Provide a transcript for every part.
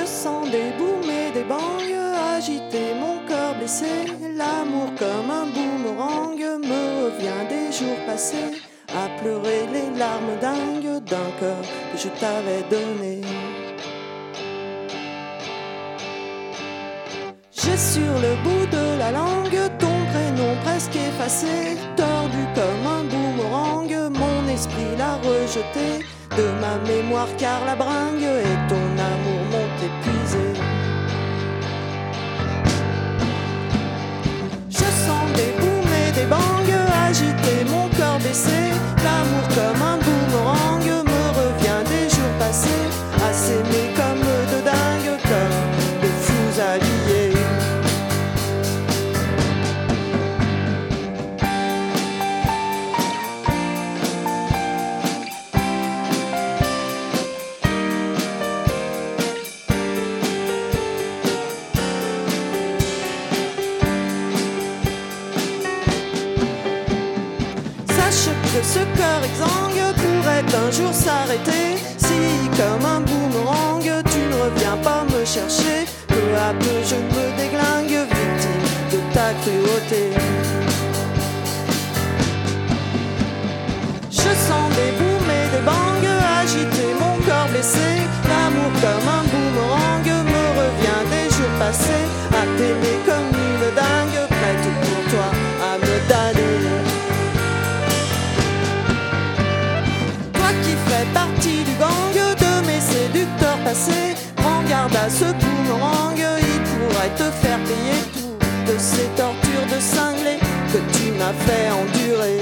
sens des booms et des bangs agiter mon corps blessé. L'amour comme un boomerang me revient des jours passés, à pleurer les larmes dingues d'un corps que je t'avais donné. J'ai sur le bout de la langue ton prénom presque effacé, tordu comme un boomerang, mon esprit l'a rejeté de ma mémoire car la bringue et ton amour m'ont épuisé. Je sens des booms et des bangs agiter mon corps baissé. L'amour comme un boomerang me revient des jours passés, à s'aimer comme de dingue, comme de fous habillés. Sache que ce cœur exsangue pourrait un jour s'arrêter si, comme un boomerang, tu ne reviens pas me chercher. Peu à peu je me déglingue, victime de ta cruauté. Je sens des booms et des bangs agiter mon corps blessé. L'amour comme un boomerang me revient des jours passés, à t'aimer comme une dingue, prête pour toi à me damner. Partie du gang de mes séducteurs passés, prends garde à ce boomerang, il pourrait te faire payer toutes ces tortures de cinglé que tu m'as fait endurer.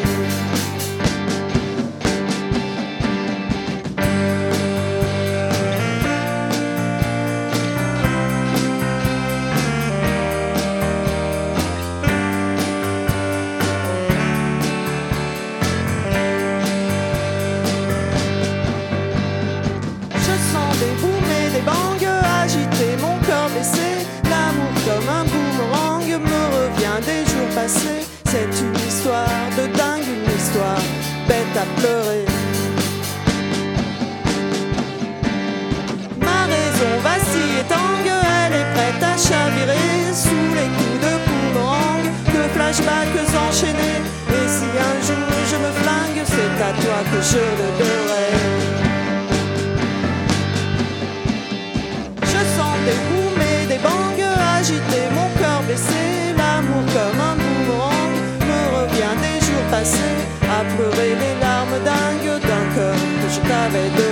Des booms et des bangs agiter mon corps blessé. L'amour comme un boomerang me revient des jours passés. C'est une histoire de dingue, une histoire bête à pleurer. Ma raison vacille et tangue, elle est prête à chavirer sous les coups de boomerang, de flashbacks enchaînés. Et si un jour je me flingue, c'est à toi que je le devrai. Des booms et des bangs agiter mon corps blessé. L'amour comme un boomerang me revient des jours passés, à pleurer les larmes dingues d'un corps que je t'avais donné.